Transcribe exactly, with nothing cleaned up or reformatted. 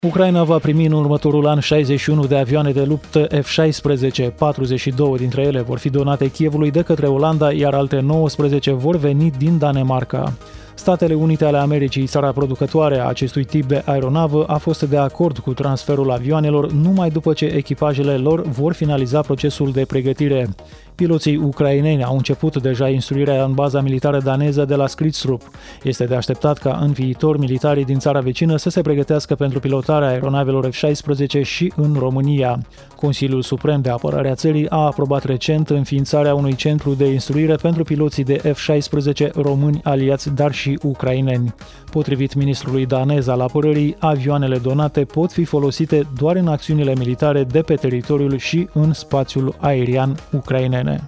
Ucraina va primi în următorul an șaizeci și unu de avioane de luptă F șaisprezece, patruzeci și două dintre ele vor fi donate Kievului de către Olanda, iar alte nouăsprezece vor veni din Danemarca. Statele Unite ale Americii, țara producătoare a acestui tip de aeronavă, a fost de acord cu transferul avioanelor numai după ce echipajele lor vor finaliza procesul de pregătire. Piloții ucraineni au început deja instruirea în baza militară daneză de la Skrydstrup. Este de așteptat ca în viitor militarii din țara vecină să se pregătească pentru pilotarea aeronavelor F șaisprezece și în România. Consiliul Suprem de Apărare a țării a aprobat recent înființarea unui centru de instruire pentru piloții de F șaisprezece români aliați, dar și ucraineni. Potrivit ministrului danez al apărării, avioanele donate pot fi folosite doar în acțiunile militare de pe teritoriul și în spațiul aerian ucrainene.